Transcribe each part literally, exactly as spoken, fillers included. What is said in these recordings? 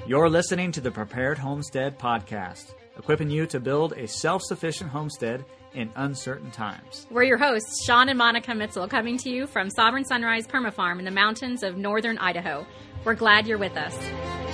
You're listening to the Prepared Homestead Podcast, equipping you to build a self-sufficient homestead in uncertain times. We're your hosts, Sean and Monica Mitzel, coming to you from Sovereign Sunrise Permafarm in the mountains of northern Idaho. We're glad you're with us.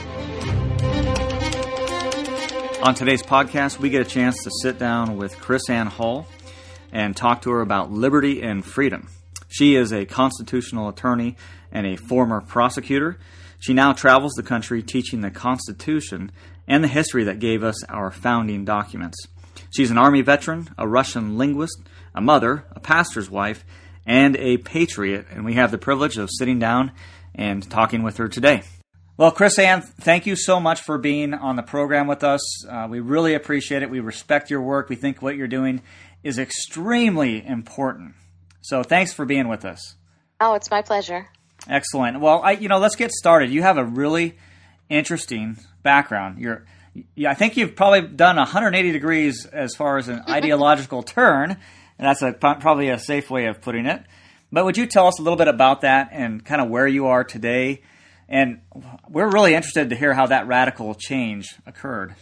On today's podcast, we get a chance to sit down with KrisAnne Hall and talk to her about liberty and freedom. She is a constitutional attorney and a former prosecutor. She now travels the country teaching the Constitution and the history that gave us our founding documents. She's an Army veteran, a Russian linguist, a mother, a pastor's wife, and a patriot, and we have the privilege of sitting down and talking with her today. Well, KrisAnne, thank you so much for being on the program with us. Uh, we really appreciate it. We respect your work. We think what you're doing is extremely important. So thanks for being with us. Oh, it's my pleasure. Excellent. Well, I, you know, let's get started. You have a really interesting background. You're, yeah, I think you've probably done one hundred eighty degrees as far as an ideological turn, and that's a, probably a safe way of putting it. But would you tell us a little bit about that and kind of where you are today? And we're really interested to hear how that radical change occurred.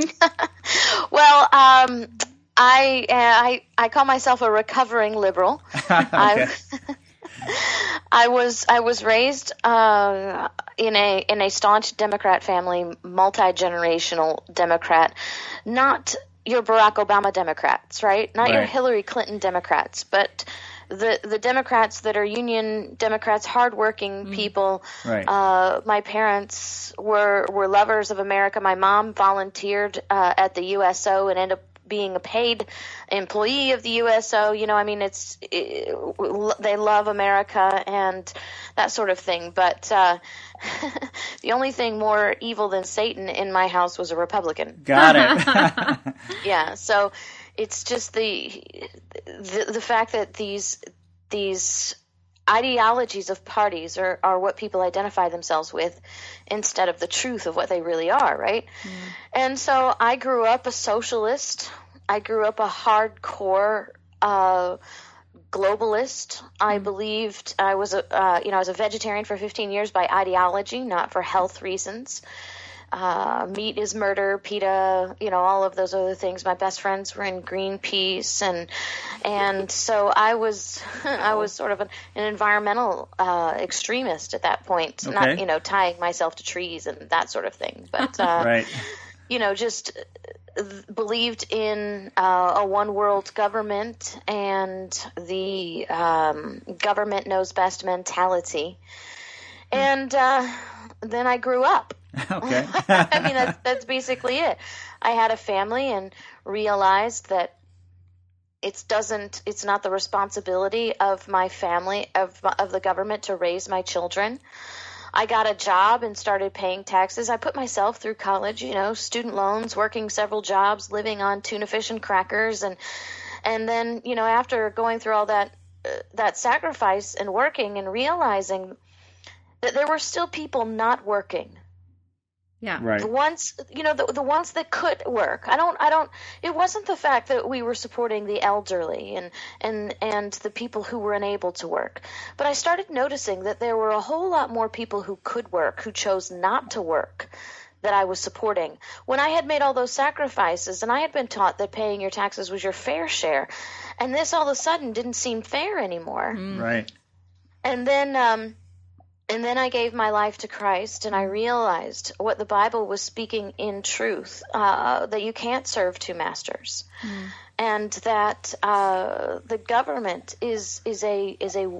Well, um, I, uh, I I call myself a recovering liberal. Okay. I was I was raised uh, in a in a staunch Democrat family, multi-generational Democrat, not your Barack Obama Democrats, right? Not Right. your Hillary Clinton Democrats, but the the Democrats that are union Democrats, hardworking people. Right. Uh, my parents were were lovers of America. My mom volunteered uh, at the U S O and ended up being a paid employee of the U S O. You know, I mean, it's it, they love America and that sort of thing. But uh, the only thing more evil than Satan in my house was a Republican. Got it. Yeah, so it's just the, the the fact that these these ideologies of parties are, are what people identify themselves with instead of the truth of what they really are, right? Mm. And so I grew up a socialist. I grew up a hardcore uh, globalist. Mm. I believed I was a uh, you know I was a vegetarian for fifteen years by ideology, not for health reasons. Uh, meat is murder, PETA, you know, all of those other things. My best friends were in Greenpeace, and and so I was I was sort of an, an environmental uh, extremist at that point, Okay. not you know tying myself to trees and that sort of thing, but uh, Right. you know just believed in uh, a one world government and the um, government knows best mentality, and uh, then I grew up. Okay. I mean, that's, that's basically it. I had a family and realized that it doesn't, it's not the responsibility of my family, of, of the government to raise my children. I got a job and started paying taxes. I put myself through college, you know, student loans, working several jobs, living on tuna fish and crackers. And, and then, you know, after going through all that, uh, that sacrifice and working and realizing that there were still people not working. Yeah. Right. The ones, you know, the the ones that could work. I don't, I don't, it wasn't the fact that we were supporting the elderly and, and, and the people who were unable to work. But I started noticing that there were a whole lot more people who could work, who chose not to work, that I was supporting. When I had made all those sacrifices and I had been taught that paying your taxes was your fair share, and this all of a sudden didn't seem fair anymore. Mm. Right. And then, um, And then I gave my life to Christ, and I realized what the Bible was speaking in truth, uh, that you can't serve two masters, mm. and that uh, the government is is a is a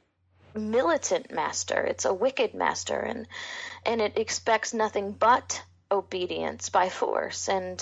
militant master. It's a wicked master, and and it expects nothing but obedience by force and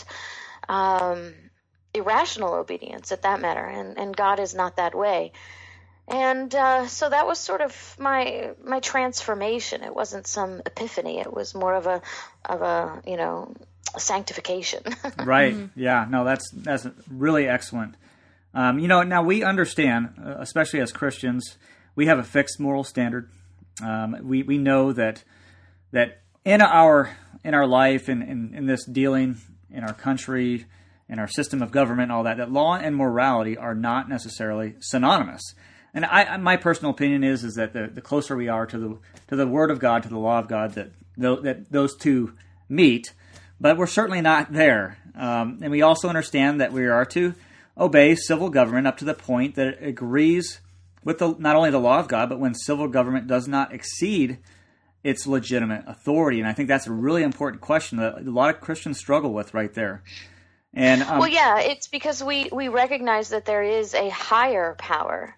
um, irrational obedience, at that matter. And and God is not that way. And uh, so that was sort of my my transformation. It wasn't some epiphany. It was more of a of a you know sanctification. Right. Yeah. No, that's that's really excellent. Um, you know, now we understand, uh, especially as Christians, we have a fixed moral standard. Um, we we know that that in our in our life and in, in, in this dealing in our country, in our system of government, all that, that law and morality are not necessarily synonymous. And I, my personal opinion is is that the, the closer we are to the to the Word of God, to the law of God, that that those two meet, but we're certainly not there. Um, and we also understand that we are to obey civil government up to the point that it agrees with the, not only the law of God, but when civil government does not exceed its legitimate authority. And I think that's a really important question that a lot of Christians struggle with right there. And um, well, yeah, it's because we, we recognize that there is a higher power.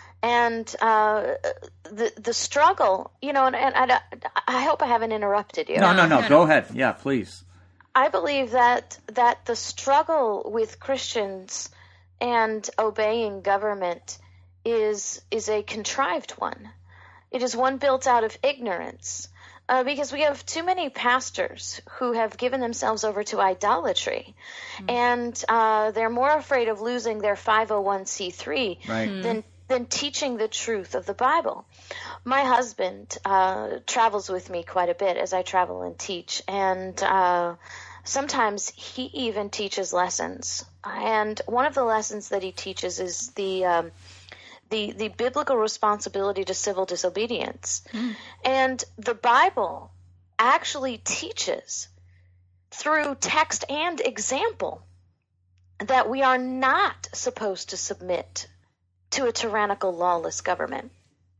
And uh, the the struggle, you know, and, and I, I hope I haven't interrupted you. No, no, no, no, go no. ahead. Yeah, please. I believe that that the struggle with Christians and obeying government is is a contrived one. It is one built out of ignorance, uh, because we have too many pastors who have given themselves over to idolatry, mm. and uh, they're more afraid of losing their five oh one c three right. mm. than than teaching the truth of the Bible. My husband uh, travels with me quite a bit as I travel and teach, and uh, sometimes he even teaches lessons. And one of the lessons that he teaches is the um, the the biblical responsibility to civil disobedience. Mm. And the Bible actually teaches through text and example that we are not supposed to submit to a tyrannical, lawless government.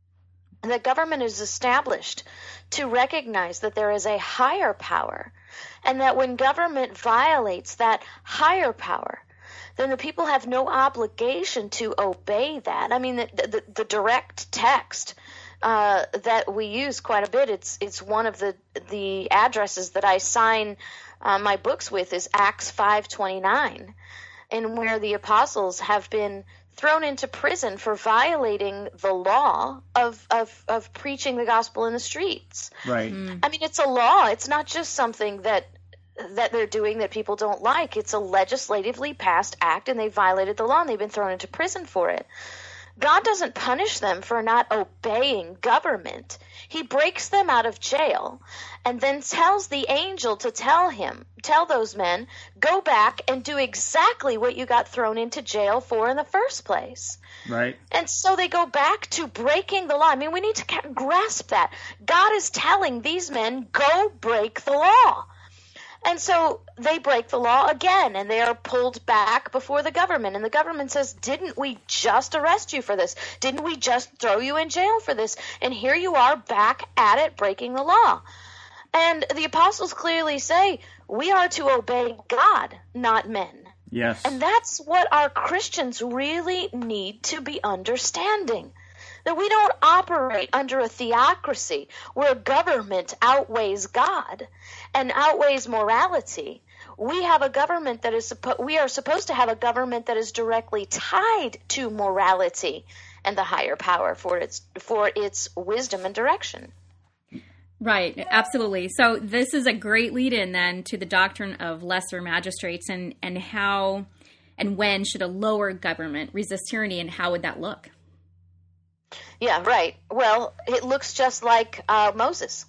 And that government is established to recognize that there is a higher power, and that when government violates that higher power, then the people have no obligation to obey that. I mean, the, the, the direct text uh, that we use quite a bit, it's it's one of the the addresses that I sign uh, my books with is Acts five twenty-nine, and where the apostles have been thrown into prison for violating the law of, of, of preaching the gospel in the streets. Right. Mm. I mean, it's a law. It's not just something that that they're doing that people don't like. It's a legislatively passed act, and they violated the law, and they've been thrown into prison for it. God doesn't punish them for not obeying government. He breaks them out of jail and then tells the angel to tell him, tell those men, go back and do exactly what you got thrown into jail for in the first place. Right. And so they go back to breaking the law. I mean, we need to grasp that. God is telling these men, go break the law. And so they break the law again, and they are pulled back before the government. And the government says, didn't we just arrest you for this? Didn't we just throw you in jail for this? And here you are back at it, breaking the law. And the apostles clearly say, we are to obey God, not men. Yes. And that's what our Christians really need to be understanding. That we don't operate under a theocracy where government outweighs God and outweighs morality. We have a government that is suppo- we are supposed to have a government that is directly tied to morality and the higher power for its for its wisdom and direction. Right, absolutely. So this is a great lead-in then to the doctrine of lesser magistrates, and, and how and when should a lower government resist tyranny, and how would that look? Yeah, right. Well, it looks just like uh, Moses.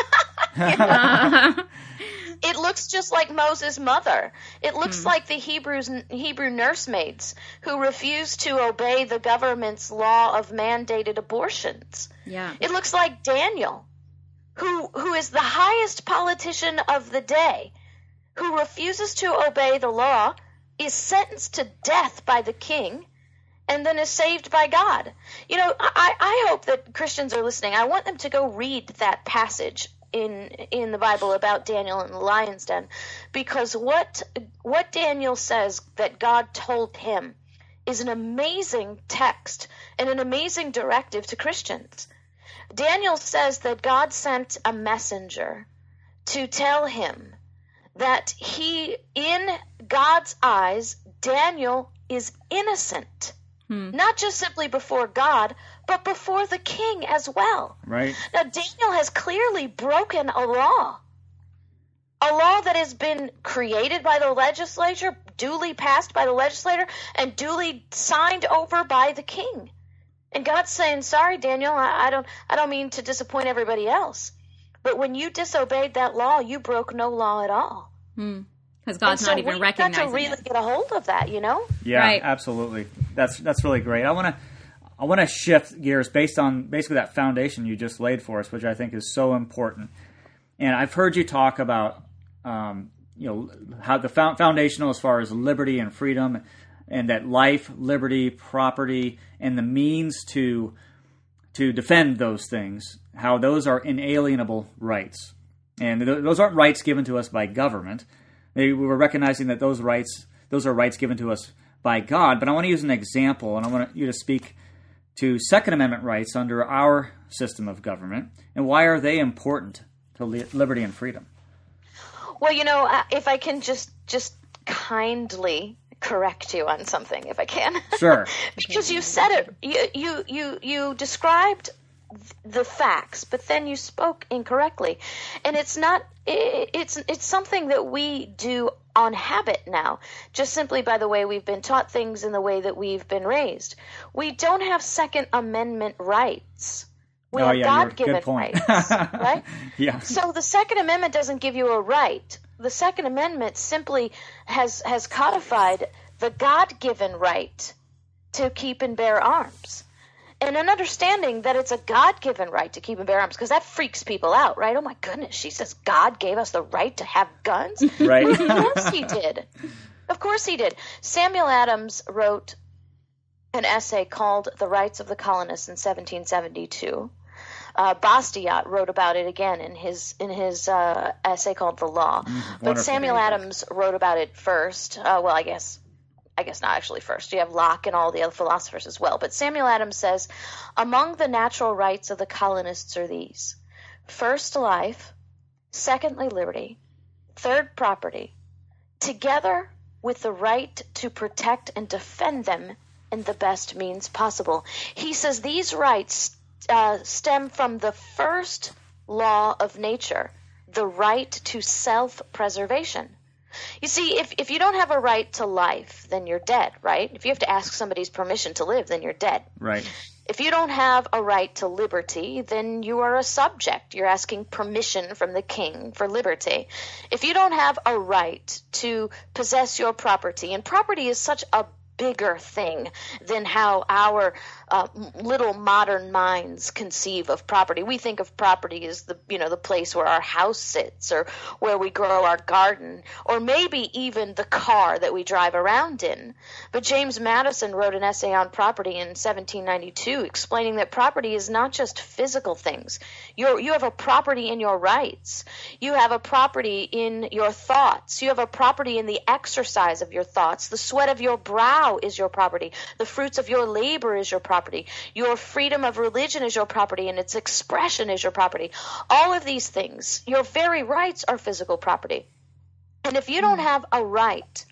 It looks just like Moses' mother. It looks mm. like the Hebrews, Hebrew nursemaids who refused to obey the government's law of mandated abortions. Yeah. It looks like Daniel, who who is the highest politician of the day, who refuses to obey the law, is sentenced to death by the king, and then is saved by God. You know, I, I hope that Christians are listening. I want them to go read that passage in in the Bible about Daniel and the lion's den, because what what Daniel says that God told him is an amazing text and an amazing directive to Christians. Daniel says that God sent a messenger to tell him that he, in God's eyes, Daniel is innocent. Hmm. Not just simply before God, but before the king as well. Right. Now, Daniel has clearly broken a law. A law that has been created by the legislature, duly passed by the legislator, and duly signed over by the king. And God's saying, sorry, Daniel, I, I don't I don't mean to disappoint everybody else. But when you disobeyed that law, you broke no law at all. Hmm. Because God's and so not even recognizing it. We've got to really it. get a hold of that, you know? Yeah, right. Absolutely. That's that's really great. I want to I want to shift gears based on basically that foundation you just laid for us, which I think is so important. And I've heard you talk about um, you know, how the foundational as far as liberty and freedom, and that life, liberty, property, and the means to to defend those things, how those are inalienable rights. And th- those aren't rights given to us by government. They, we were recognizing that those rights, those are rights given to us by God. But I want to use an example, and I want you to speak to Second Amendment rights under our system of government, and why are they important to li- liberty and freedom? Well, you know, if I can just just kindly correct you on something, if I can. Sure. Because you said it, you, you, you, you described the facts, but then you spoke incorrectly. And it's not, it's, it's something that we do on habit now, just simply by the way we've been taught things and the way that we've been raised. We don't have Second Amendment rights. We oh, have yeah, God-given good point. rights, right? Yeah. So the Second Amendment doesn't give you a right. The Second Amendment simply has has codified the God-given right to keep and bear arms. And an understanding that it's a God-given right to keep and bear arms, because that freaks people out, right? Oh my goodness, she says God gave us the right to have guns? Right. Of course he did. Of course he did. Samuel Adams wrote an essay called The Rights of the Colonists in seventeen seventy-two. Uh, Bastiat wrote about it again in his in his uh, essay called The Law. Mm, but Samuel Adams wrote about it first. Uh, well, I guess I guess not actually first. You have Locke and all the other philosophers as well. But Samuel Adams says, among the natural rights of the colonists are these: first, life; secondly, liberty; third, property, together with the right to protect and defend them in the best means possible. He says these rights Uh, stem from the first law of nature, the right to self-preservation. You see, if, if you don't have a right to life, then you're dead, right? If you have to ask somebody's permission to live, then you're dead. Right. If you don't have a right to liberty, then you are a subject. You're asking permission from the king for liberty. If you don't have a right to possess your property, and property is such a bigger thing than how our uh, little modern minds conceive of property. We think of property as the, you know, the place where our house sits, or where we grow our garden, or maybe even the car that we drive around in. But James Madison wrote an essay on property in seventeen ninety-two, explaining that property is not just physical things. You're, you have a property in your rights. You have a property in your thoughts. You have a property in the exercise of your thoughts. The sweat of your brow is your property. The fruits of your labor is your property. Your freedom of religion is your property, and its expression is your property. All of these things, your very rights, are physical property. And if you don't have a right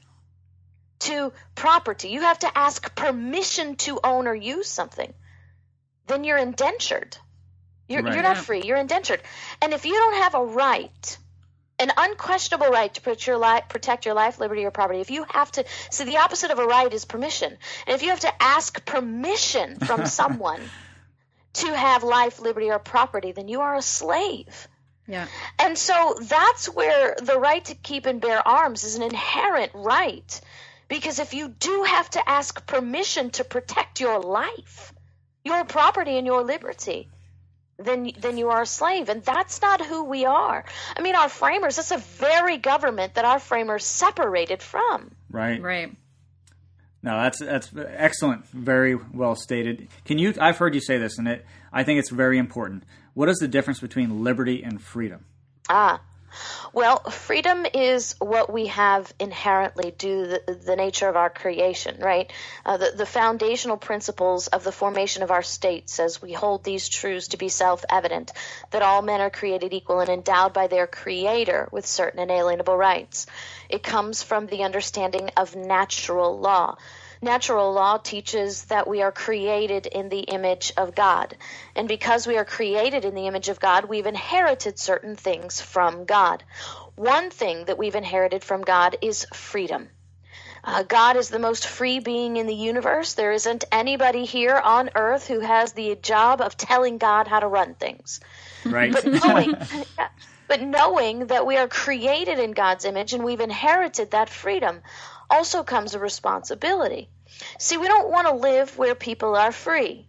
to property, you have to ask permission to own or use something, then you're indentured. You're, Right. you're not free. You're indentured. And if you don't have a right, an unquestionable right to protect your life, protect your life, liberty, or property. If you have to, see, the opposite of a right is permission. And if you have to ask permission from someone to have life, liberty, or property, then you are a slave. Yeah. And so that's where the right to keep and bear arms is an inherent right. Because if you do have to ask permission to protect your life, your property, and your liberty, then then you are a slave. And that's not who we are. I mean, our framers, that's a very government that our framers separated from. Right. Right. No, that's that's excellent. Very well stated. Can you? I've heard you say this, and it. I think it's very important. What is the difference between liberty and freedom? Ah, well, freedom is what we have inherently due to the, the nature of our creation, right? Uh, the, the foundational principles of the formation of our state says we hold these truths to be self-evident, that all men are created equal and endowed by their Creator with certain inalienable rights. It comes from the understanding of natural law. Natural law teaches that we are created in the image of God. And because we are created in the image of God, we've inherited certain things from God. One thing that we've inherited from God is freedom. Uh, God is the most free being in the universe. There isn't anybody here on earth who has the job of telling God how to run things. Right. But knowing, but knowing that we are created in God's image and we've inherited that freedom also comes a responsibility. See, we don't want to live where people are free.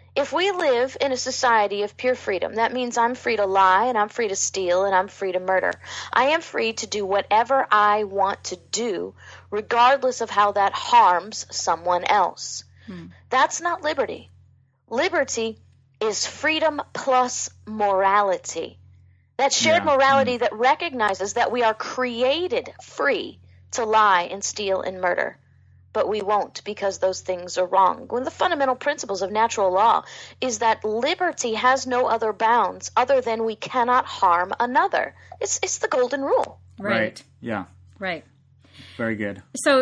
If we live in a society of pure freedom, that means I'm free to lie and I'm free to steal and I'm free to murder. I am free to do whatever I want to do, regardless of how that harms someone else. Hmm. That's not liberty. Liberty is freedom plus morality. That shared yeah. morality mm. that recognizes that we are created free to lie and steal and murder. But we won't, because those things are wrong. One of the fundamental principles of natural law is that liberty has no other bounds other than we cannot harm another. It's it's the golden rule. Right. right. Yeah. Right. Very good. So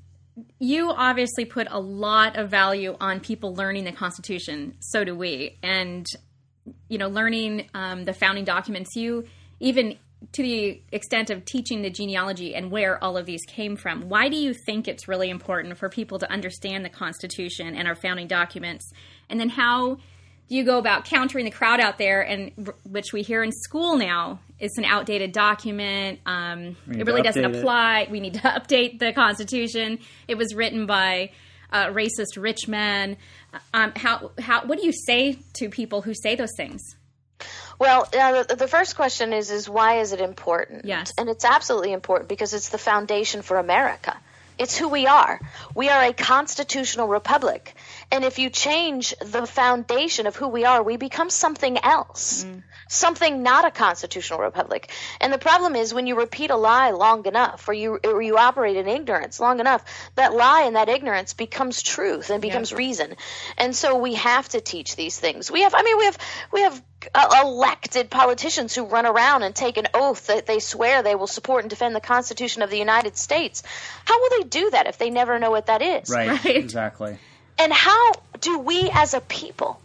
you obviously put a lot of value on people learning the Constitution. So do we. And, you know, learning um, the founding documents, you even to the extent of teaching the genealogy and where all of these came from. Why do you think it's really important for people to understand the Constitution and our founding documents? And then how do you go about countering the crowd out there, and which we hear in school now, it's an outdated document. Um, it really doesn't apply. It. We need to update the Constitution. It was written by uh, racist rich men. Um, how, how, what do you say to people who say those things? Well, uh, the, the first question is, is why is it important? Yes. And it's absolutely important because it's the foundation for America. It's who we are. We are a constitutional republic. And if you change the foundation of who we are, we become something else, mm. something not a constitutional republic. And the problem is when you repeat a lie long enough, or you or you operate in ignorance long enough, that lie and that ignorance becomes truth and becomes yeah. reason. And so we have to teach these things. We have, I mean, we have we have uh, elected politicians who run around and take an oath that they swear they will support and defend the Constitution of the United States. How will they do that if they never know what that is? Right, right. Exactly. And how do we as a people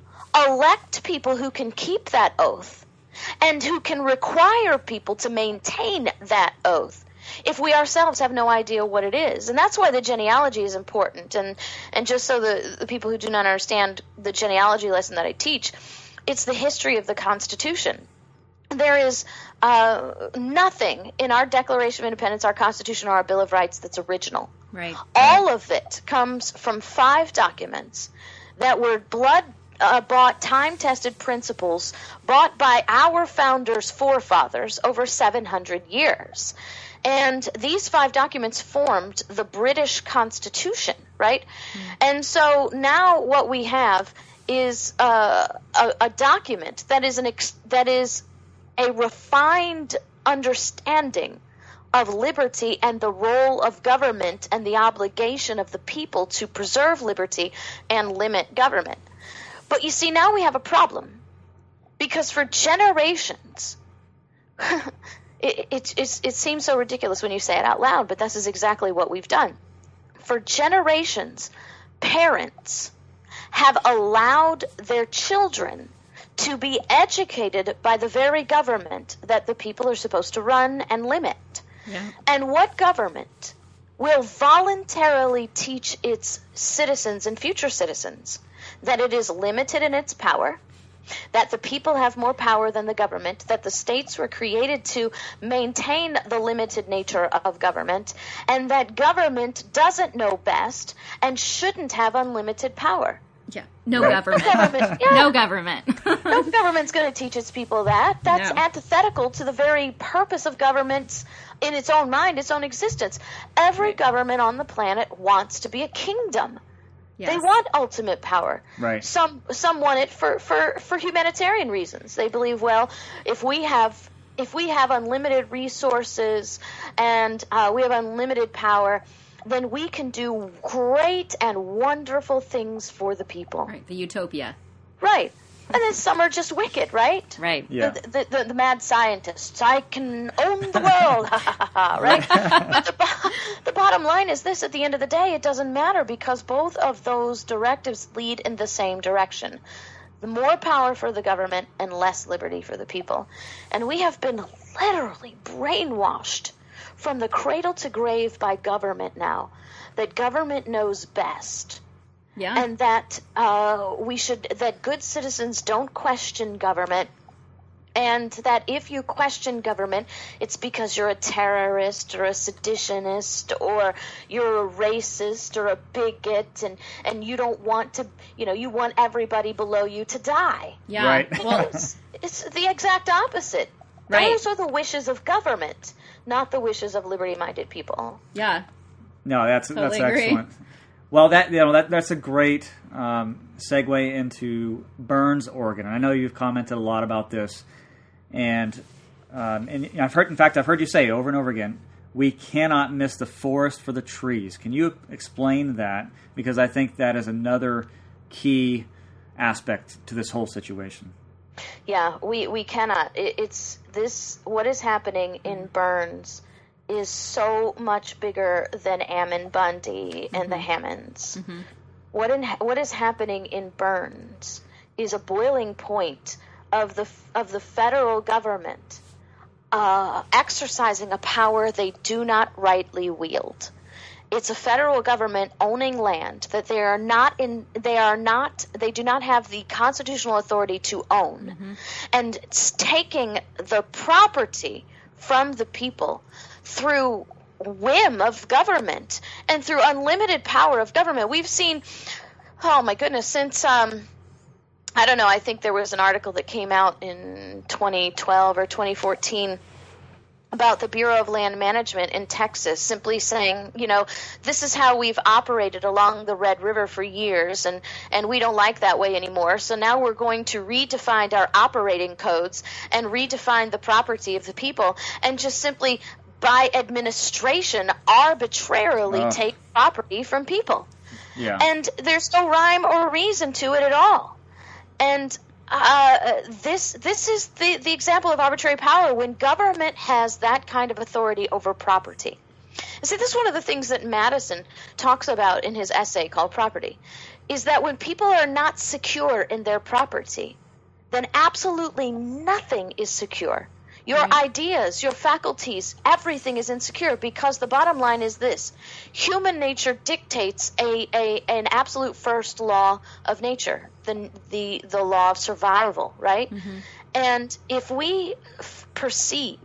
elect people who can keep that oath and who can require people to maintain that oath if we ourselves have no idea what it is? And that's why the genealogy is important. And, and just so the, the people who do not understand the genealogy lesson that I teach, it's the history of the Constitution. There is uh, nothing in our Declaration of Independence, our Constitution, or our Bill of Rights that's original. Right. All of it comes from five documents that were blood uh, bought, time-tested principles bought by our founders' forefathers over seven hundred years. And these five documents formed the British Constitution, right? Mm. And so now what we have is uh, a, a document that is an ex- that is a refined understanding of liberty and the role of government and the obligation of the people to preserve liberty and limit government. But you see, now we have a problem, because for generations, it, it, it, it seems so ridiculous when you say it out loud, but this is exactly what we've done. For generations, parents have allowed their children to be educated by the very government that the people are supposed to run and limit. Yeah. And what government will voluntarily teach its citizens and future citizens that it is limited in its power, that the people have more power than the government, that the states were created to maintain the limited nature of government, and that government doesn't know best and shouldn't have unlimited power? Yeah, no right. government. government yeah. No government. No government's going to teach its people that. That's no. antithetical to the very purpose of governments in its own mind, its own existence. Every right. government on the planet wants to be a kingdom. Yes. They want ultimate power. Right. Some some want it for, for, for humanitarian reasons. They believe, well, if we have if we have unlimited resources and uh, we have unlimited power, then we can do great and wonderful things for the people. Right, the utopia. Right. And then some are just wicked, right? Right. Yeah. The, the, the, the mad scientists. I can own the world, right? But the, the bottom line is this: at the end of the day, it doesn't matter, because both of those directives lead in the same direction. The more power for the government and less liberty for the people. And we have been literally brainwashed from the cradle to grave by government now, that government knows best. Yeah. And that uh, we should, that good citizens don't question government, And that if you question government, it's because you're a terrorist or a seditionist or you're a racist or a bigot, and, and you don't want to, you know, you want everybody below you to die. Yeah. Right. Well, It's, it's the exact opposite. Right. Those are the wishes of government, not the wishes of liberty-minded people. yeah. No, that's Totally that's agree. excellent. Well, that you know that that's a great um, segue into Burns, Oregon. And I know you've commented a lot about this, and um, and I've heard, in fact, I've heard you say over and over again, we cannot miss the forest for the trees. Can you explain that? Because I think that is another key aspect to this whole situation. Yeah, we, we cannot. It, it's this, what is happening in Burns is so much bigger than Ammon Bundy and mm-hmm. the Hammonds. Mm-hmm. What in what is happening in Burns is a boiling point of the of the federal government uh, exercising a power they do not rightly wield. It's a federal government owning land that they are not in. They are not. They do not have the constitutional authority to own, mm-hmm. and it's taking the property from the people through whim of government and through unlimited power of government. We've seen, oh my goodness, since um, I don't know. I think there was an article that came out in twenty twelve or twenty fourteen. About the Bureau of Land Management in Texas, simply saying, you know, this is how we've operated along the Red River for years, and, and we don't like that way anymore. So now we're going to redefine our operating codes and redefine the property of the people, and just simply, by administration, arbitrarily Oh. take property from people. Yeah. And there's no rhyme or reason to it at all. And Uh, this this is the, the example of arbitrary power when government has that kind of authority over property. And see, this is one of the things that Madison talks about in his essay called Property, is that when people are not secure in their property, then absolutely nothing is secure. Your Right. ideas, your faculties, everything is insecure, because the bottom line is this. Human nature dictates a, a an absolute first law of nature, the the, the law of survival, right? Mm-hmm. And if we f- perceive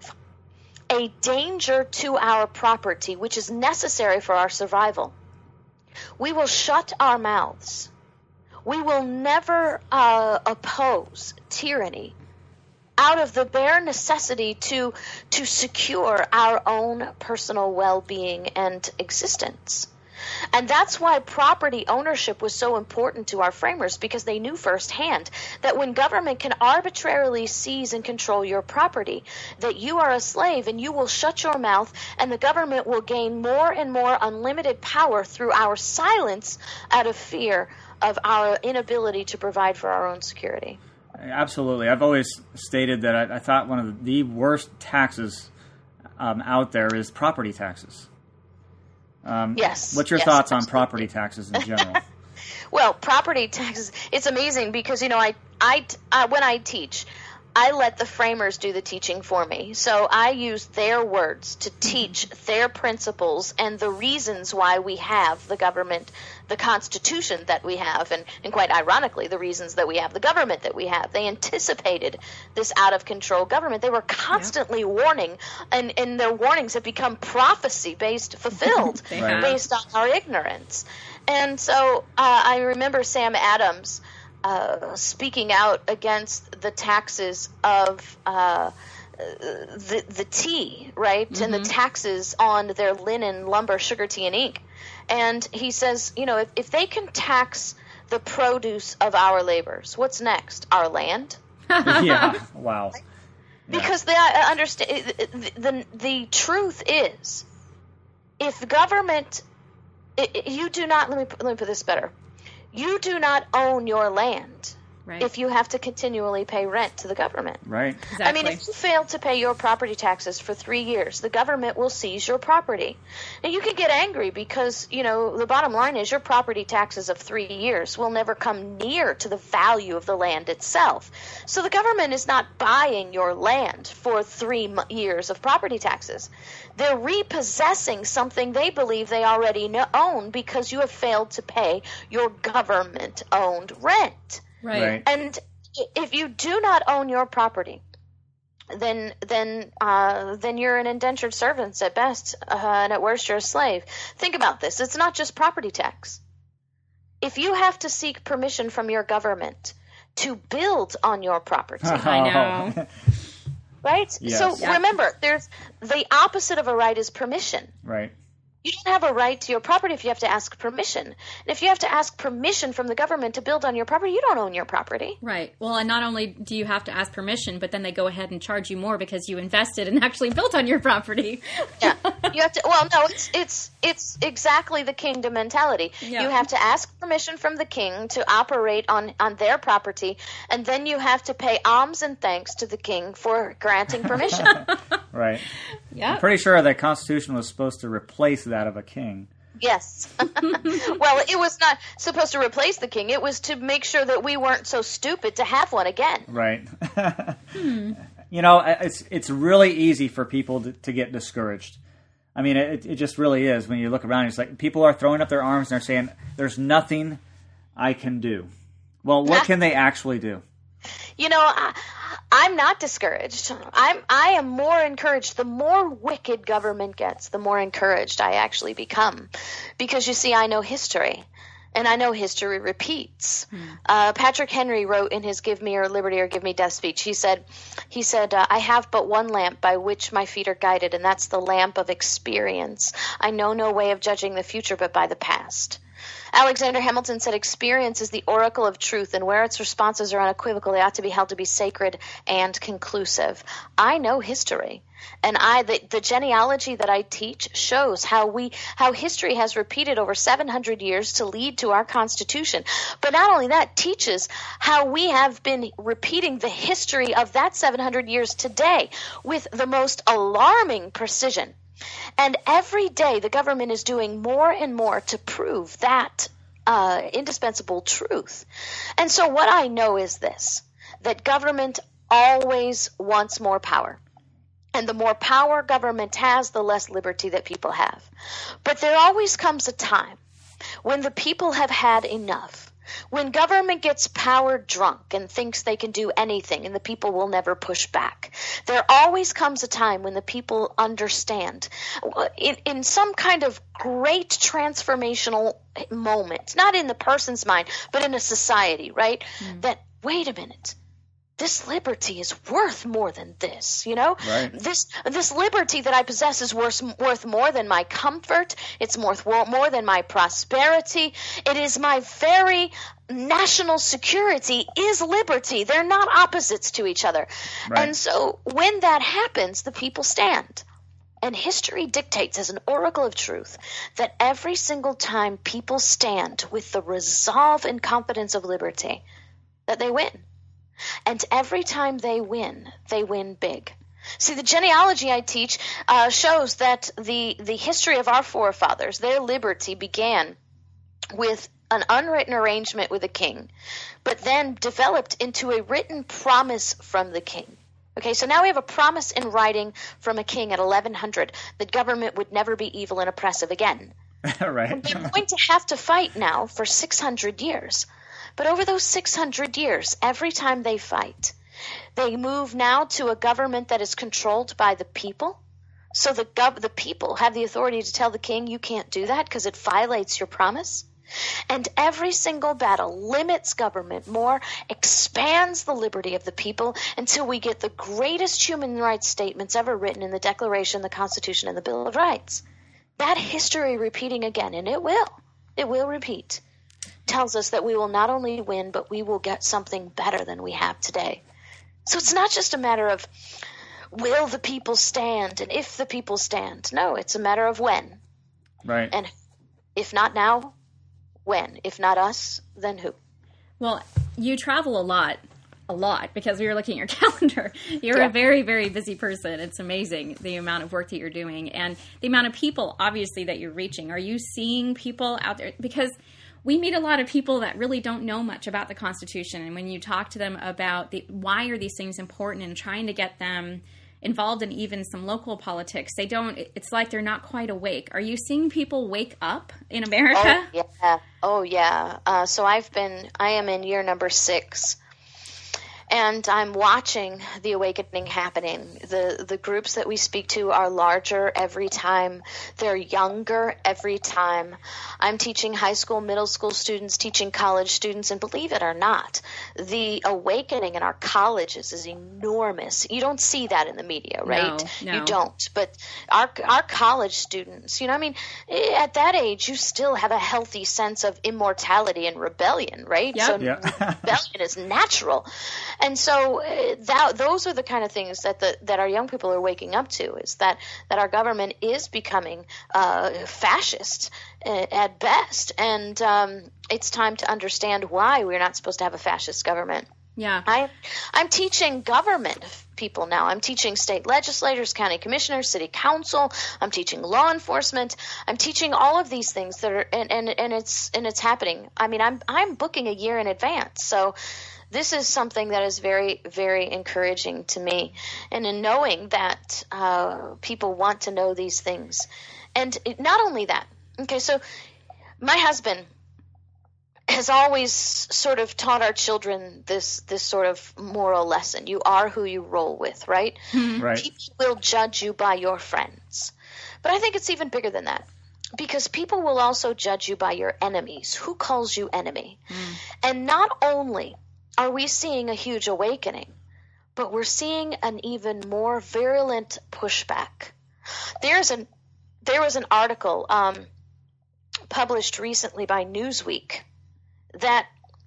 a danger to our property, which is necessary for our survival, we will shut our mouths. We will never uh, oppose tyranny out of the bare necessity to to secure our own personal well-being and existence. And that's why property ownership was so important to our framers, because they knew firsthand that when government can arbitrarily seize and control your property, that you are a slave and you will shut your mouth, and the government will gain more and more unlimited power through our silence out of fear of our inability to provide for our own security. Absolutely. I've always stated that I, I thought one of the worst taxes um, out there is property taxes. Um, Yes. What's your yes, thoughts on absolutely. property taxes in general? Well, property taxes, it's amazing because, you know, I, I, uh, when I teach, I let the framers do the teaching for me. So I use their words to teach their principles and the reasons why we have the government, the Constitution that we have, and, and quite ironically, the reasons that we have the government that we have. They anticipated this out-of-control government. They were constantly yeah. warning, and, and their warnings have become prophecy-based, fulfilled, Right. based on our ignorance. And so uh, I remember Sam Adams uh, speaking out against the taxes of uh, the the tea, right, mm-hmm. and the taxes on their linen, lumber, sugar, tea, and ink. And he says, you know, if, if they can tax the produce of our labors, what's next? Our land? Yeah. Wow. Yeah. Because they uh, understand the, the the truth is, if the government, it, you do not. Let me let me put this better. You do not own your land. Right. If you have to continually pay rent to the government. Right. Exactly. I mean, if you fail to pay your property taxes for three years, the government will seize your property. And you can get angry because, you know, the bottom line is your property taxes of three years will never come near to the value of the land itself. So the government is not buying your land for three years of property taxes. They're repossessing something they believe they already own because you have failed to pay your government-owned rent. Right. Right. And if you do not own your property, then then uh, then you're an indentured servant at best, uh, and at worst you're a slave. Think about this. It's not just property tax. If you have to seek permission from your government to build on your property, I know. Right? Yes. So Yeah. remember, there's the opposite of a right is permission. Right. You don't have a right to your property if you have to ask permission. And if you have to ask permission from the government to build on your property, you don't own your property. Right. Well, and not only do you have to ask permission, but then they go ahead and charge you more because you invested and actually built on your property. Yeah, you have to. Well, no, it's it's it's exactly the kingdom mentality. Yeah. You have to ask permission from the king to operate on on their property, and then you have to pay alms and thanks to the king for granting permission. Right. Yeah. I'm pretty sure the Constitution was supposed to replace that of a king. Yes. Well, it was not supposed to replace the king. It was to make sure that we weren't so stupid to have one again. Right. hmm. You know, it's it's really easy for people to, to get discouraged. I mean, it, it just really is. When you look around, it's like people are throwing up their arms and they're saying, there's nothing I can do. Well, what can they actually do? You know, I, I'm not discouraged. I'm I am more encouraged. The more wicked government gets, the more encouraged I actually become. Because you see, I know history, and I know history repeats. Hmm. Uh, Patrick Henry wrote in his "Give Me Your Liberty or Give Me Death" speech. He said, "He said uh, I have but one lamp by which my feet are guided, and that's the lamp of experience. I know no way of judging the future but by the past." Alexander Hamilton said, "Experience is the oracle of truth, and where its responses are unequivocal, they ought to be held to be sacred and conclusive." I know history, and I the, the genealogy that I teach shows how we how history has repeated over seven hundred years to lead to our Constitution. But not only that, teaches how we have been repeating the history of that seven hundred years today with the most alarming precision. And every day the government is doing more and more to prove that uh, indispensable truth. And so what I know is this, that government always wants more power. And the more power government has, the less liberty that people have. But there always comes a time when the people have had enough. When government gets power drunk and thinks they can do anything and the people will never push back, there always comes a time when the people understand in, in some kind of great transformational moment, not in the person's mind, but in a society, right? Mm. That, wait a minute. This liberty is worth more than this, you know? Right. This this liberty that I possess is worth, worth more than my comfort. It's worth more than my prosperity. It is my very national security is liberty. They're not opposites to each other. Right. And so when that happens, the people stand. And history dictates as an oracle of truth that every single time people stand with the resolve and confidence of liberty, that they win. And every time they win, they win big. See, the genealogy I teach uh, shows that the, the history of our forefathers, their liberty began with an unwritten arrangement with a king, but then developed into a written promise from the king. Okay, so now we have a promise in writing from a king at eleven hundred that government would never be evil and oppressive again. Right. They're going to have to fight now for six hundred years. But over those six hundred years, every time they fight, they move now to a government that is controlled by the people. So the gov- the people have the authority to tell the king, you can't do that because it violates your promise. And every single battle limits government more, expands the liberty of the people until we get the greatest human rights statements ever written in the Declaration, the Constitution, and the Bill of Rights. That history repeating again, and it will, it will repeat, tells us that we will not only win, but we will get something better than we have today. So it's not just a matter of will the people stand and if the people stand. No, it's a matter of when. Right. And if not now, when? If not us, then who? Well, you travel a lot, a lot, because we were looking at your calendar. You're Yeah. a very, very busy person. It's amazing the amount of work that you're doing and the amount of people, obviously, that you're reaching. Are you seeing people out there? Because we meet a lot of people that really don't know much about the Constitution. And when you talk to them about the, why are these things important and trying to get them involved in even some local politics, they don't, it's like they're not quite awake. Are you seeing people wake up in America? Oh, yeah. Oh, yeah. Uh, so I've been, I am in year number six. And I'm watching the awakening happening. The the groups that we speak to are larger every time. They're younger every time. I'm teaching high school, middle school students, teaching college students, and believe it or not, the awakening in our colleges is enormous. You don't see that in the media, right? No, no. You don't. But our our college students, you know, I mean, at that age, you still have a healthy sense of immortality and rebellion, right? Yep. So Yeah. rebellion is natural. And so uh, that, those are the kind of things that the, that our young people are waking up to, is that, that our government is becoming uh, fascist uh, at best. And um, it's time to understand why we're not supposed to have a fascist government. Yeah. I, I'm teaching government people now. I'm teaching state legislators, county commissioners, city council. I'm teaching law enforcement. I'm teaching all of these things that are, and, and, and it's and it's happening. I mean, I'm I'm booking a year in advance. So this is something that is very, very encouraging to me. And in knowing that uh, people want to know these things. And it, not only that. Okay, so my husband has always sort of taught our children this this sort of moral lesson. You are who you roll with, right? Right. People will judge you by your friends. But I think it's even bigger than that, because people will also judge you by your enemies. Who calls you enemy? Mm. And not only are we seeing a huge awakening, but we're seeing an even more virulent pushback. There's an there was an article um, published recently by Newsweek that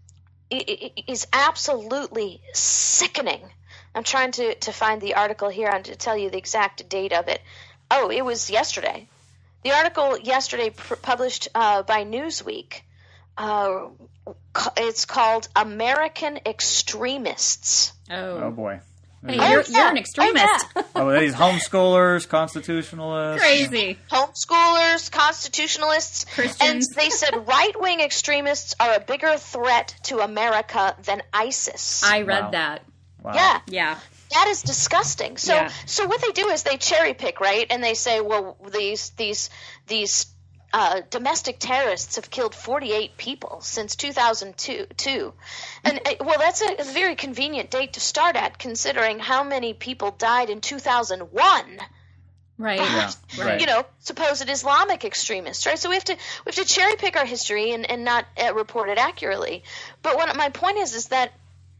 is absolutely sickening. I'm trying to, to find the article here and to tell you the exact date of it. Oh, it was yesterday. The article yesterday pr- published uh, by Newsweek, uh, it's called American Extremists. Oh, Oh, boy. Hey, Oh, you're, yeah. you're an extremist. Oh, Oh, these homeschoolers, constitutionalists. Crazy. Homeschoolers, constitutionalists, Christians. and they said right-wing extremists are a bigger threat to America than ISIS. I read Wow. that. Wow. yeah. Yeah. That is disgusting. So, Yeah. so what they do is they cherry pick, right? And they say, well, these these these uh, domestic terrorists have killed forty-eight people since two thousand two. And uh, well, that's a, a very convenient date to start at, considering how many people died in two thousand one. Right. Yeah, right. You know, supposed Islamic extremists, right? So we have to we have to cherry pick our history and, and not uh, report it accurately. But what my point is is that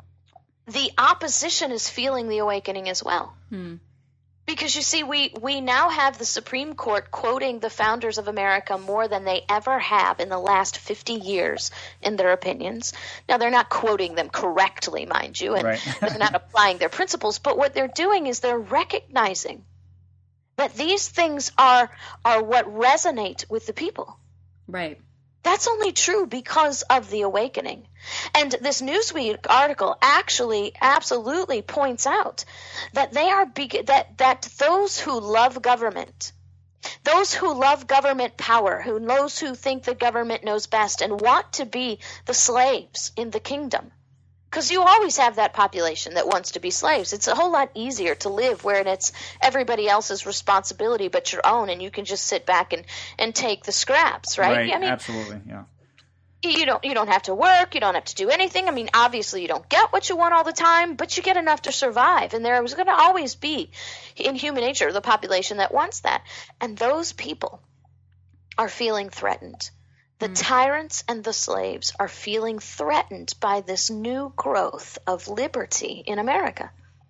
the opposition is feeling the awakening as well. Hmm. Because you see, we, we now have the Supreme Court quoting the founders of America more than they ever have in the last fifty years in their opinions. Now, they're not quoting them correctly, mind you, and Right. they're not applying their principles, but what they're doing is they're recognizing that these things are are what resonate with the people. Right. That's only true because of the awakening. And this Newsweek article actually absolutely points out that they are be- that that those who love government, those who love government power, who those who think the government knows best and want to be the slaves in the kingdom. Because you always have that population that wants to be slaves. It's a whole lot easier to live where it's everybody else's responsibility but your own, and you can just sit back and, and take the scraps, right? Right. I mean, Absolutely. Yeah. you don't you don't have to work, you don't have to do anything. I mean, obviously you don't get what you want all the time, but you get enough to survive. And there is going to always be, in human nature, the population that wants that. And those people are feeling threatened. The mm. tyrants and the slaves are feeling threatened by this new growth of liberty in America.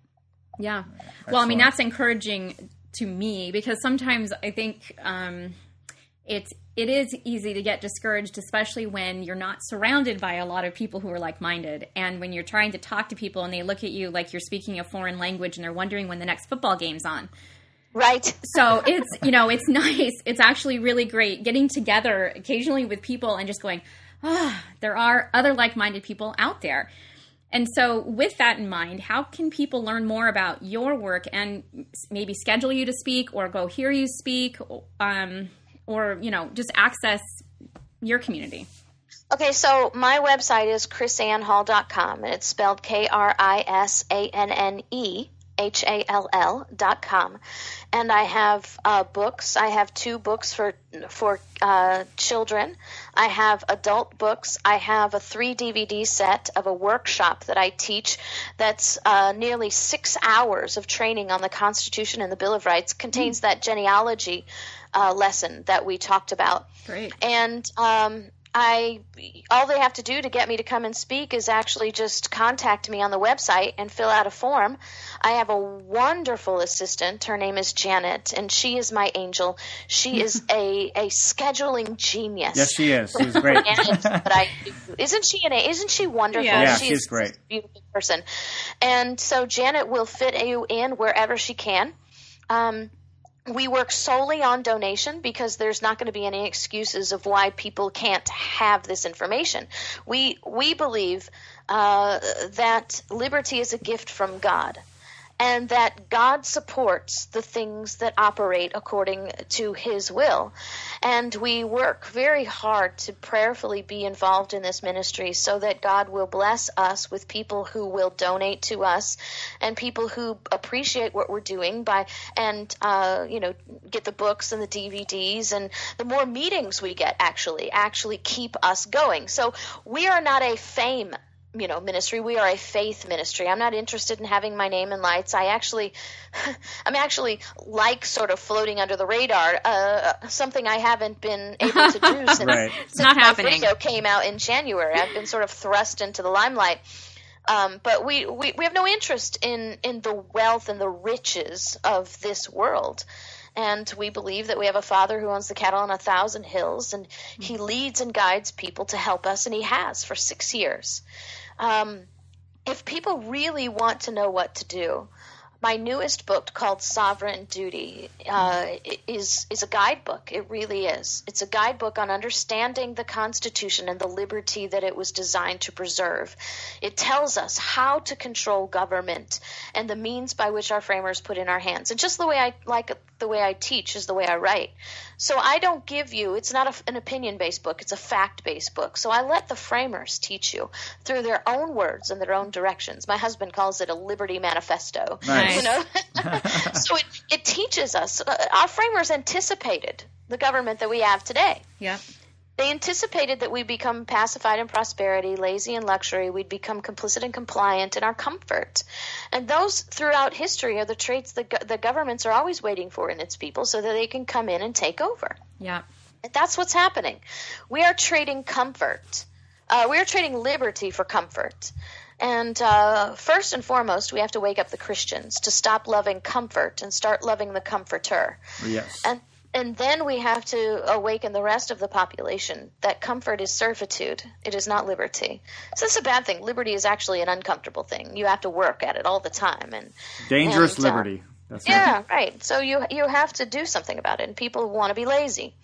Yeah. Well, I mean, that's encouraging to me, because sometimes I think um, it's it is easy to get discouraged, especially when you're not surrounded by a lot of people who are like-minded. And when you're trying to talk to people and they look at you like you're speaking a foreign language and they're wondering when the next football game's on. Right. So it's, you know, it's nice. It's actually really great getting together occasionally with people and just going, ah, oh, there are other like-minded people out there. And so with that in mind, how can people learn more about your work and maybe schedule you to speak or go hear you speak, um, or, you know, just access your community? Okay, so my website is chris ann hall dot com, and it's spelled K R I S A N N E H A L L dot com. And I have uh, books. I have two books for for uh, children. I have adult books. I have a three D V D set of a workshop that I teach that's uh, nearly six hours of training on the Constitution and the Bill of Rights. Contains mm. that genealogy uh, lesson that we talked about. Great. And um, I, all they have to do to get me to come and speak is actually just contact me on the website and fill out a form. I have a wonderful assistant. Her name is Janet, and she is my angel. She is a, a scheduling genius. Yes, she is. She's great. but I, isn't she an? Isn't she wonderful? Yeah, yeah she's, she's great. A beautiful person, and so Janet will fit you in wherever she can. Um, We work solely on donation because there's not going to be any excuses of why people can't have this information. We we believe uh, that liberty is a gift from God, and that God supports the things that operate according to His will. And we work very hard to prayerfully be involved in this ministry so that God will bless us with people who will donate to us and people who appreciate what we're doing by and uh, you know get the books and the D V Ds, and the more meetings we get actually actually keep us going. So we are not a fame you know, ministry. We are a faith ministry. I'm not interested in having my name in lights. I actually, I'm actually like sort of floating under the radar, uh, something I haven't been able to do since, right. It's not my happening. video came out in January. I've been sort of thrust into the limelight. Um, but we, we, we have no interest in, in the wealth and the riches of this world. And we believe that we have a Father who owns the cattle on a thousand hills, and He leads and guides people to help us, and He has for six years. Um, if people really want to know what to do, my newest book called Sovereign Duty uh, is is a guidebook. It really is. It's a guidebook on understanding the Constitution and the liberty that it was designed to preserve. It tells us how to control government and the means by which our framers put in our hands. And just the way I like the way I teach is the way I write. So I don't give you, it's not a, an opinion-based book, it's a fact-based book. So I let the framers teach you through their own words and their own directions. My husband calls it a liberty manifesto. Nice. You know? So it, it teaches us. Uh, our framers anticipated the government that we have today. Yeah. They anticipated that we'd become pacified in prosperity, lazy in luxury. We'd become complicit and compliant in our comfort. And those throughout history are the traits that go- the governments are always waiting for in its people so that they can come in and take over. Yeah. And that's what's happening. We are trading comfort. Uh, we are trading liberty for comfort. And uh, first and foremost, we have to wake up the Christians to stop loving comfort and start loving the comforter. Yes. And And then we have to awaken the rest of the population that comfort is servitude. It is not liberty. So that's a bad thing. Liberty is actually an uncomfortable thing. You have to work at it all the time. And Dangerous and, uh, liberty. That's yeah, right. right. So you you have to do something about it, and people want to be lazy.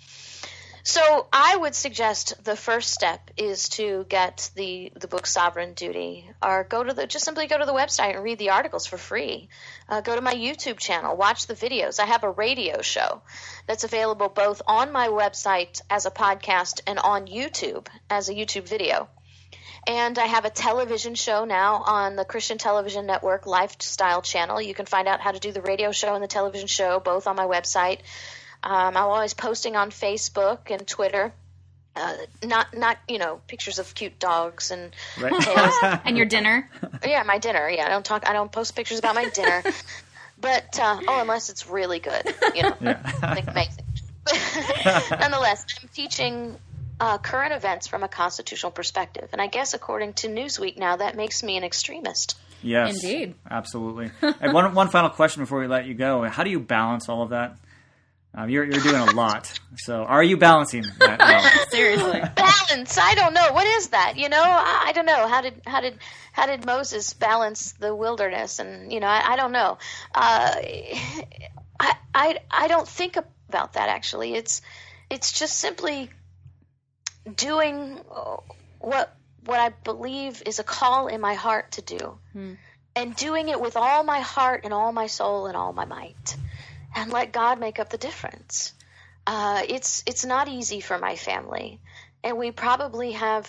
So I would suggest the first step is to get the, the book Sovereign Duty, or go to the just simply go to the website and read the articles for free. Uh, go to my YouTube channel, watch the videos. I have a radio show that's available both on my website as a podcast and on YouTube as a YouTube video. And I have a television show now on the Christian Television Network Lifestyle Channel. You can find out how to do the radio show and the television show both on my website. Um, I'm always posting on Facebook and Twitter, uh, not not you know pictures of cute dogs and Right. tails. And your dinner. Yeah, my dinner. Yeah, I don't talk. I don't post pictures about my dinner, but uh, oh, unless it's really good, you know, like amazing. Nonetheless, I'm teaching uh, current events from a constitutional perspective, and I guess according to Newsweek now, that makes me an extremist. Yes. Indeed. Absolutely. And one one final question before we let you go: how do you balance all of that? Um, you're you're doing a lot. So are you balancing that well? Seriously. Balance. I don't know. What is that? You know, I, I don't know. How did how did how did Moses balance the wilderness? And you know, I, I don't know. Uh, I I I don't think about that actually. It's it's just simply doing what what I believe is a call in my heart to do, hmm. and doing it with all my heart and all my soul and all my might. And let God make up the difference. Uh, it's it's not easy for my family, and we probably have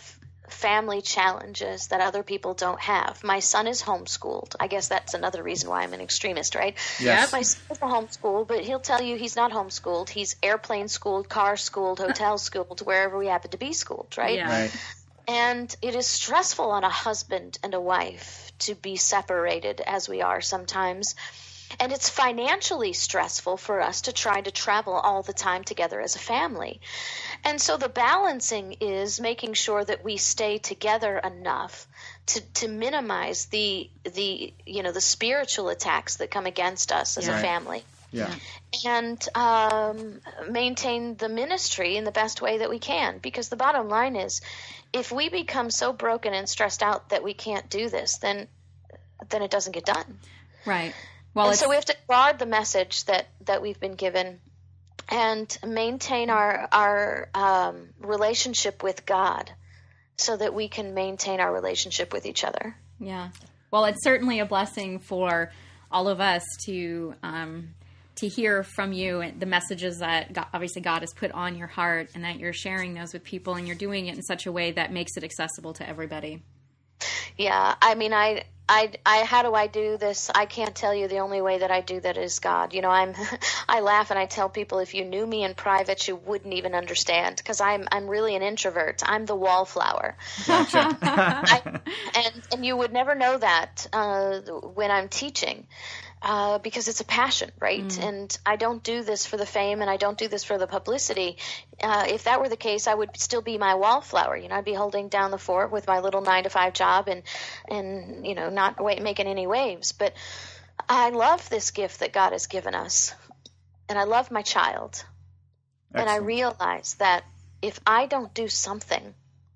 family challenges that other people don't have. My son is homeschooled. I guess that's another reason why I'm an extremist, right? Yes. My son is homeschooled, but he'll tell you he's not homeschooled. He's airplane schooled, car schooled, hotel schooled, wherever we happen to be schooled, right? Yeah. Right. And it is stressful on a husband and a wife to be separated as we are sometimes. And it's financially stressful for us to try to travel all the time together as a family. And so the balancing is making sure that we stay together enough to, to minimize the the you know the spiritual attacks that come against us as Yeah. a family. Yeah. And um, maintain the ministry in the best way that we can. Because the bottom line is, if we become so broken and stressed out that we can't do this, then then it doesn't get done. Right. Well, And it's, so we have to guard the message that, that we've been given and maintain our our um, relationship with God so that we can maintain our relationship with each other. yeah. Well, it's certainly a blessing for all of us to um, to hear from you and the messages that God, obviously God has put on your heart, and that you're sharing those with people, and you're doing it in such a way that makes it accessible to everybody. Yeah, I mean, I, I, I, how do I do this? I can't tell you. The only way that I do that is God. You know, I'm, I laugh and I tell people, if you knew me in private, you wouldn't even understand, because I'm, I'm really an introvert. I'm the wallflower. Gotcha. I, and and you would never know that uh, when I'm teaching. Uh, because it's a passion, right? Mm. And I don't do this for the fame, and I don't do this for the publicity. Uh, if that were the case, I would still be my wallflower. You know, I'd be holding down the fort with my little nine to five job, and and you know, not wa- making any waves. But I love this gift that God has given us, and I love my child. Excellent. And I realize that if I don't do something,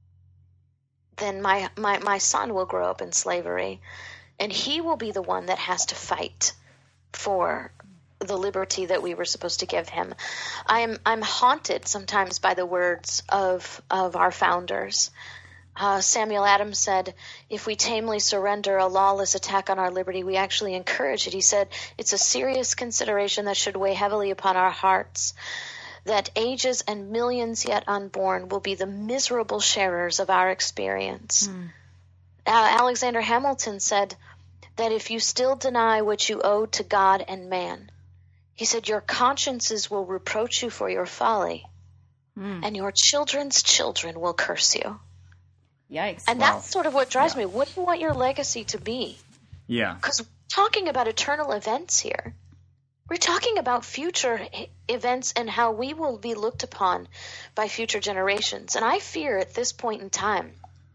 then my my my son will grow up in slavery. And he will be the one that has to fight for the liberty that we were supposed to give him. I'm I'm haunted sometimes by the words of of our founders. Uh, Samuel Adams said, "If we tamely surrender a lawless attack on our liberty, we actually encourage it." He said, "It's a serious consideration that should weigh heavily upon our hearts, that ages and millions yet unborn will be the miserable sharers of our experience." Mm. Uh, Alexander Hamilton said that if you still deny what you owe to God and man, he said, your consciences will reproach you for your folly, mm. and your children's children will curse you. Yikes. And Wow. that's sort of what drives Yeah. me. What do you want your legacy to be? Yeah. Because we're talking about eternal events here. We're talking about future events and how we will be looked upon by future generations. And I fear at this point in time,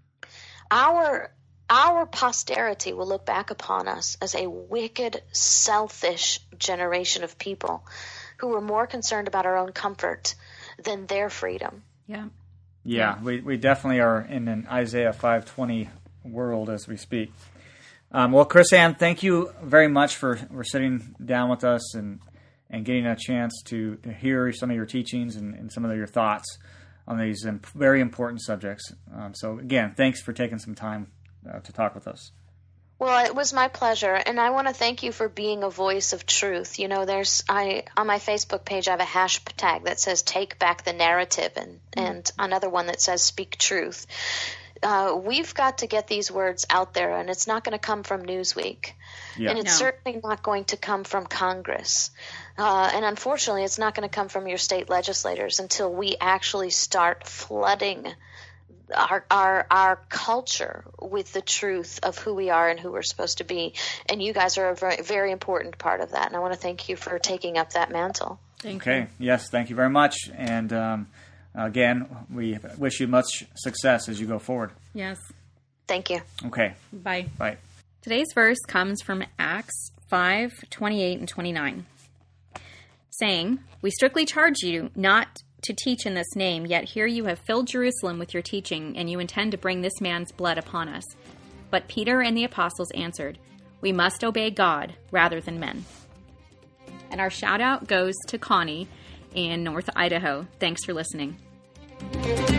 our Our posterity will look back upon us as a wicked, selfish generation of people who were more concerned about our own comfort than their freedom. Yeah. Yeah, we, we definitely are in an Isaiah five twenty world as we speak. Um, well, Chris-Ann, thank you very much for, for sitting down with us and, and getting a chance to, to hear some of your teachings and, and some of your thoughts on these imp- very important subjects. Um, so, again, thanks for taking some time Uh, to talk with us. Well, it was my pleasure, and I want to thank you for being a voice of truth. You know, there's I on my Facebook page I have a hashtag that says "Take Back the Narrative," and mm-hmm. and another one that says "Speak Truth." Uh, we've got to get these words out there, and it's not going to come from Newsweek, Yeah. and it's No. certainly not going to come from Congress, uh, and unfortunately, it's not going to come from your state legislators until we actually start flooding Our, our our culture with the truth of who we are and who we're supposed to be. And you guys are a very, very important part of that. And I want to thank you for taking up that mantle. Thank Okay. you. Yes, thank you very much. And um, again, we wish you much success as you go forward. Yes. Thank you. Okay. Bye. Bye. Today's verse comes from Acts five twenty-eight and twenty-nine, saying, "We strictly charge you not to teach in this name, yet here you have filled Jerusalem with your teaching, and you intend to bring this man's blood upon us." But Peter and the apostles answered, "We must obey God rather than men." And our shout out goes to Connie in North Idaho. Thanks for listening.